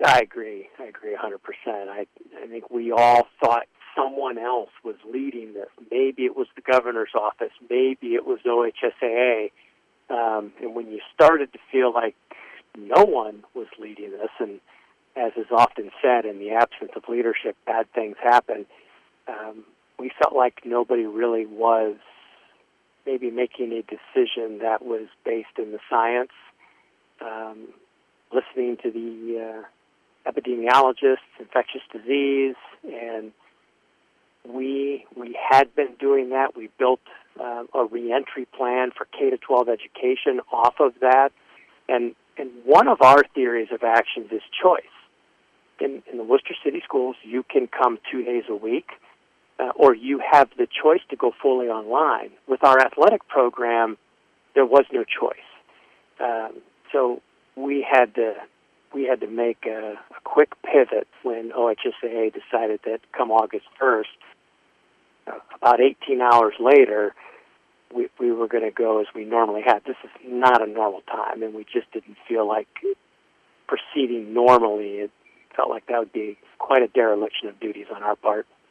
I agree. I agree 100%. I think we all thought someone else was leading this. Maybe it was the governor's office. Maybe it was OHSAA. And when you started to feel like no one was leading this, and as is often said, in the absence of leadership, bad things happen, we felt like nobody really was maybe making a decision that was based in the science, listening to the epidemiologists, infectious disease, and we had been doing that. We built a reentry plan for K-12 education off of that, and one of our theories of actions is choice. In the Worcester City Schools, you can come 2 days a week, or you have the choice to go fully online. With our athletic program, there was no choice. So we had to make a quick pivot when OHSAA decided that come August 1st, about 18 hours later, we were going to go as we normally had. This is not a normal time, and we just didn't feel like proceeding normally. It felt like that would be quite a dereliction of duties on our part.